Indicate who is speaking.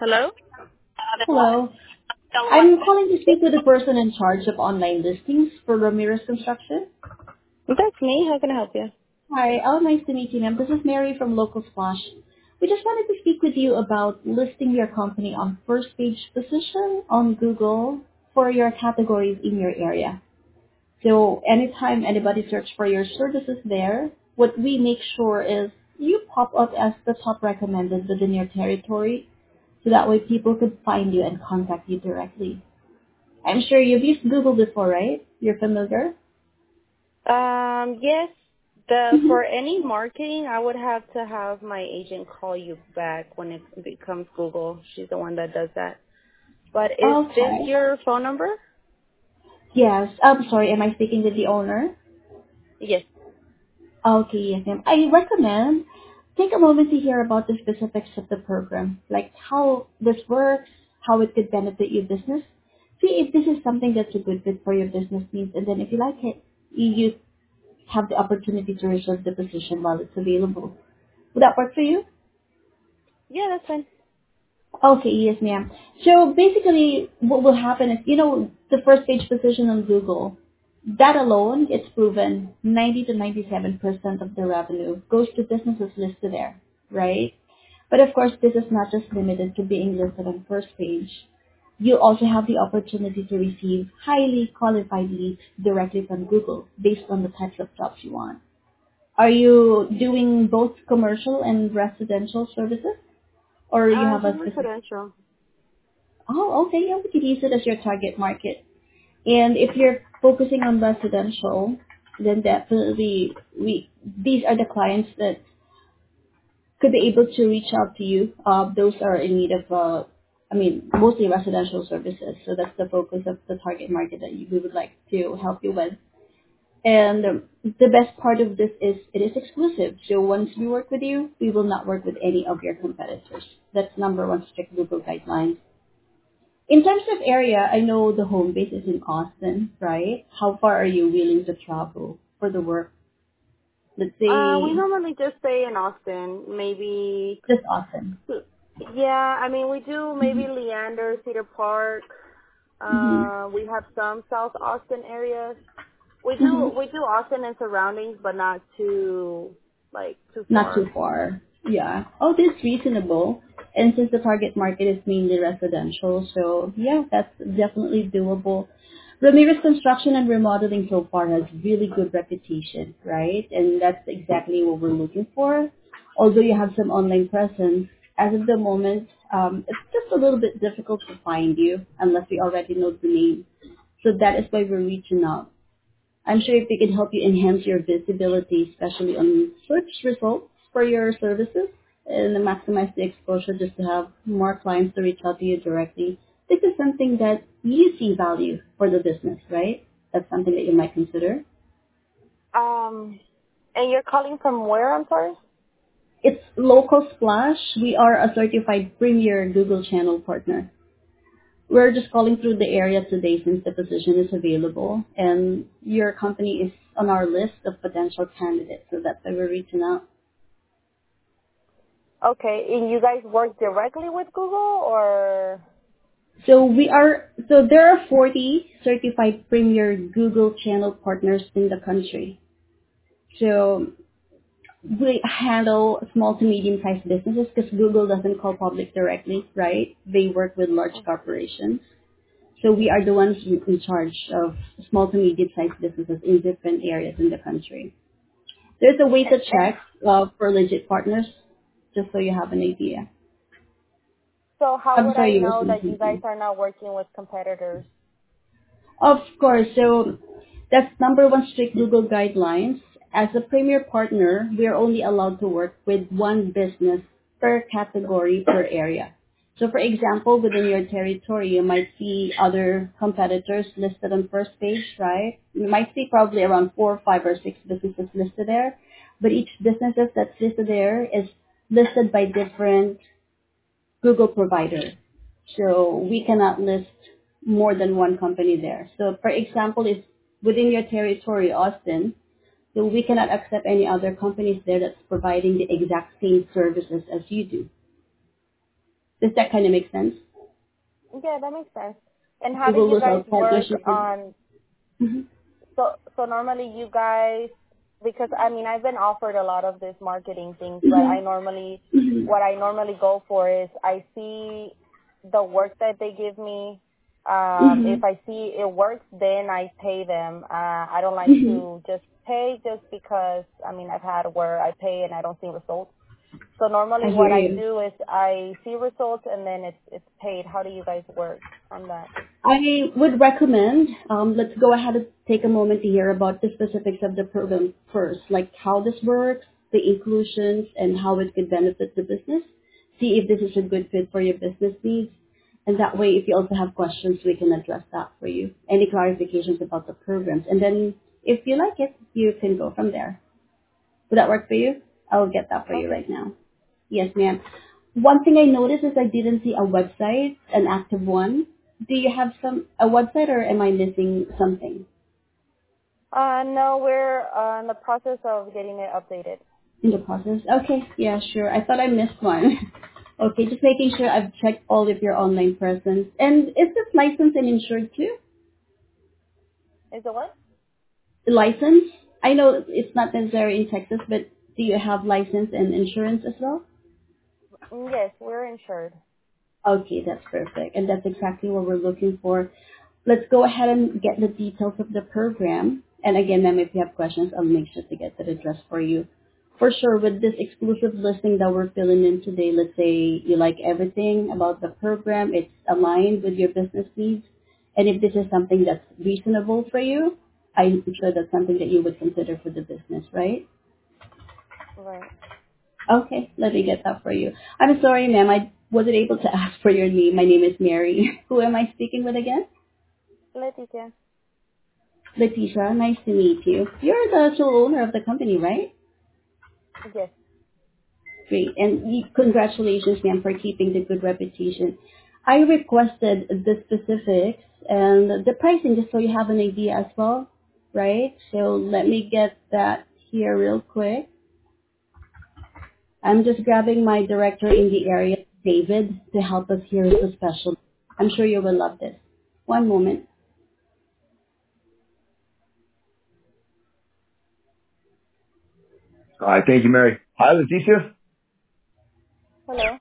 Speaker 1: Hello?
Speaker 2: Hello. I'm calling to speak with the person in charge of online listings for Ramirez Construction.
Speaker 1: That's me. How can I help you?
Speaker 2: Hi. Oh, nice to meet you, ma'am. This is Mary from Local Splash. We just wanted to speak with you about listing your company on first page position on Google for your categories in your area. So anytime anybody search for your services there, what we make sure is you pop up as the top recommended within your territory so that way people could find you and contact you directly. I'm sure you've used Google before, right? You're familiar?
Speaker 1: Yes. The
Speaker 2: Mm-hmm.
Speaker 1: for any marketing, I would have to have my agent call you back when it becomes Google. She's the one that does that. But is this
Speaker 2: Okay.
Speaker 1: your phone number?
Speaker 2: Yes. I'm sorry. Am I speaking with the owner?
Speaker 1: Yes.
Speaker 2: Okay, yes, ma'am. I recommend take a moment to hear about the specifics of the program, like how this works, how it could benefit your business. See if this is something that's a good fit for your business needs, and then if you like it, you have the opportunity to reserve the position while it's available. Would that work for you?
Speaker 1: Yeah, that's fine.
Speaker 2: Okay, yes, ma'am. So basically, what will happen is, the first page position on Google, that alone, it's proven 90 to 97% of the revenue goes to businesses listed there, right? But of course, this is not just limited to being listed on first page. You also have the opportunity to receive highly qualified leads directly from Google based on the types of jobs you want. Are you doing both commercial and residential services, or you have
Speaker 1: Just
Speaker 2: a specific?
Speaker 1: residential.
Speaker 2: Oh, okay. Yeah, we could use it as your target market. And if you're focusing on residential, then definitely these are the clients that could be able to reach out to you. Those are in need of, mostly residential services. So that's the focus of the target market that we would like to help you with. And the best part of this is it is exclusive. So once we work with you, we will not work with any of your competitors. That's number one strict Google guidelines. In terms of area, I know the home base is in Austin, right? How far are you willing to travel for the work? Let's
Speaker 1: We
Speaker 2: say
Speaker 1: normally just stay in Austin. Maybe.
Speaker 2: just Austin.
Speaker 1: Yeah, I mean we do maybe Leander, Cedar Park.
Speaker 2: Mm-hmm.
Speaker 1: We have some South Austin areas. We
Speaker 2: Mm-hmm.
Speaker 1: do Austin and surroundings, but not too
Speaker 2: Not too
Speaker 1: far.
Speaker 2: far. Yeah. Oh, that's reasonable. And since the target market is mainly residential, so yeah, that's definitely doable. Ramirez Construction and Remodeling so far has really good reputation, right? And that's exactly what we're looking for. Although you have some online presence, as of the moment, it's just a little bit difficult to find you unless we already know the name. So that is why we're reaching out. I'm sure if we can help you enhance your visibility, especially on search results for your services, and maximize the exposure just to have more clients to reach out to you directly, this is something that you see value for the business, right? That's something that you might consider.
Speaker 1: And you're calling from where? I'm sorry.
Speaker 2: It's Local Splash. We are a certified premier Google channel partner. We're just calling through the area today since the position is available and your company is on our list of potential candidates. So that's why we're reaching out.
Speaker 1: Okay, and you guys work directly with Google, or?
Speaker 2: So there are 40 certified premier Google channel partners in the country. So we handle small to medium sized businesses because Google doesn't call public directly, right? They work with large corporations. So we are the ones in charge of small to medium sized businesses in different areas in the country. There's a way to
Speaker 1: And
Speaker 2: check for legit partners, just so you have an idea.
Speaker 1: so how
Speaker 2: I'm
Speaker 1: would I
Speaker 2: sorry, you were
Speaker 1: know
Speaker 2: saying
Speaker 1: that you guys
Speaker 2: something.
Speaker 1: are not working with competitors?
Speaker 2: Of course, so that's number one strict Google guidelines. As a premier partner, we are only allowed to work with one business per category per area. So for example, within your territory, you might see other competitors listed on first page, right? You might see probably around 4, 5, or 6 businesses listed there, but each businesses that's listed there is listed by different Google provider. So we cannot list more than one company there. So for example, if within your territory, Austin, so we cannot accept any other companies there that's providing the exact same services as you do. Does that kind of make sense?
Speaker 1: Yeah, that makes sense. And how
Speaker 2: We
Speaker 1: do
Speaker 2: will
Speaker 1: you
Speaker 2: lose our
Speaker 1: guys work
Speaker 2: partnership with.
Speaker 1: on?
Speaker 2: Mhm.
Speaker 1: So normally you guys, because I mean I've been offered a lot of these marketing things, but
Speaker 2: Mhm. Mhm.
Speaker 1: what I normally go for is I see the work that they give me. If
Speaker 2: Mhm.
Speaker 1: I see it works, then I pay them. I don't like
Speaker 2: Mhm.
Speaker 1: to just pay just because I mean I've had where I pay and I don't see results. So normally
Speaker 2: I
Speaker 1: what
Speaker 2: hear
Speaker 1: I
Speaker 2: you.
Speaker 1: do is I see results and then it's paid. How do you guys work on that?
Speaker 2: I would recommend, let's go ahead and take a moment to hear about the specifics of the program first, like how this works, the inclusions, and how it could benefit the business. See if this is a good fit for your business needs. And that way, if you also have questions, we can address that for you. Any clarifications about the programs. And then if you like it, you can go from there. Would that work for you? I'll get that for you
Speaker 1: Okay.
Speaker 2: right now. Yes, ma'am. One thing I noticed is I didn't see a website, an active one. Do you have a website or am I missing something
Speaker 1: No, we're in the process of getting it updated.
Speaker 2: in the process? Okay, yeah, sure. I thought I missed one. Okay, just making sure I've checked all of your online presence. And is this licensed and insured too?
Speaker 1: Is it what?
Speaker 2: The license? I know it's not necessary in Texas, but do you have license and insurance as well?
Speaker 1: Yes, we're insured.
Speaker 2: Okay, that's perfect. And that's exactly what we're looking for. Let's go ahead and get the details of the program. And again, ma'am, if you have questions, I'll make sure to get that addressed for you. For sure, with this exclusive listing that we're filling in today, let's say you like everything about the program, it's aligned with your business needs, and if this is something that's reasonable for you, I'm sure that's something that you would consider for the business, right?
Speaker 1: Right.
Speaker 2: Okay, let me get that for you. I'm sorry, ma'am. I wasn't able to ask for your name. My name is Mary. Who am I speaking with again?
Speaker 1: Leticia.
Speaker 2: Letitia. Nice to meet you. You're the sole owner of the company, right?
Speaker 1: Yes.
Speaker 2: Great. And congratulations, ma'am, for keeping the good reputation. I requested the specifics and the pricing just so you have an idea as well, right? So let me get that here real quick. I'm just grabbing my director in the area, David, to help us here with the special. I'm sure you will love this. One moment.
Speaker 3: All right. Thank you, Mary. Hi, Leticia.
Speaker 1: Hello.